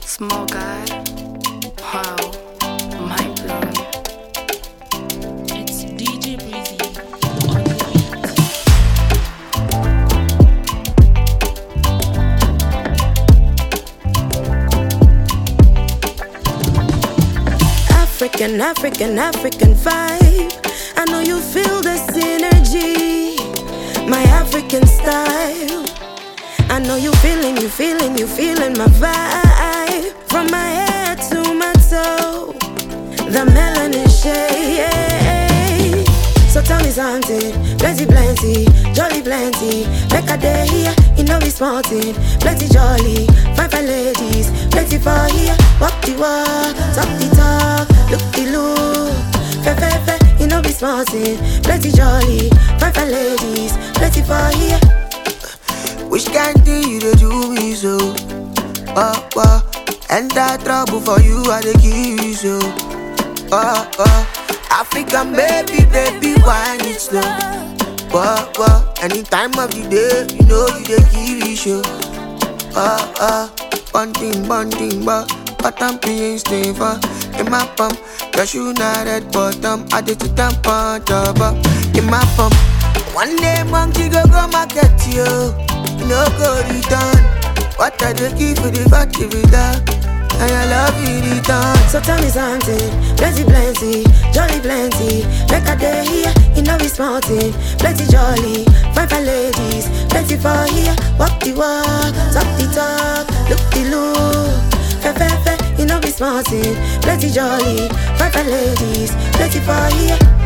Small guy. Wow. Mind blown. It's DJ Breezy on the beat. African vibe. I know you feel the synergy. My African style. I know you feeling my vibe. From my head to my toe, the melanin shade. So tell me something, plenty, jolly plenty. Make a day here, you know we small thing. Plenty jolly, fine ladies, plenty for here. Walk the walk, talk the talk, look the look. Fe, you know we small thing. Plenty jolly, fine ladies, plenty for here. Which kind thing you dey do me so? Enter trouble for you, I dey give you so. African baby, wine it slow. Any time of the day, you know you dey give you show. Bunting, but I'm being stay for. In my pump, your shoe not red bottom. I did to dump on top. In my pump, one day monkey go market you. You know go return. What I do give for the fatty with that, and I love you return. So tell me something, plenty, jolly plenty. Make a day here, you know we small thing. Plenty jolly, fine ladies, plenty for here. Walk the walk, talk the talk, look the look. Fe, you know we small thing. Plenty jolly, fine ladies, plenty for here.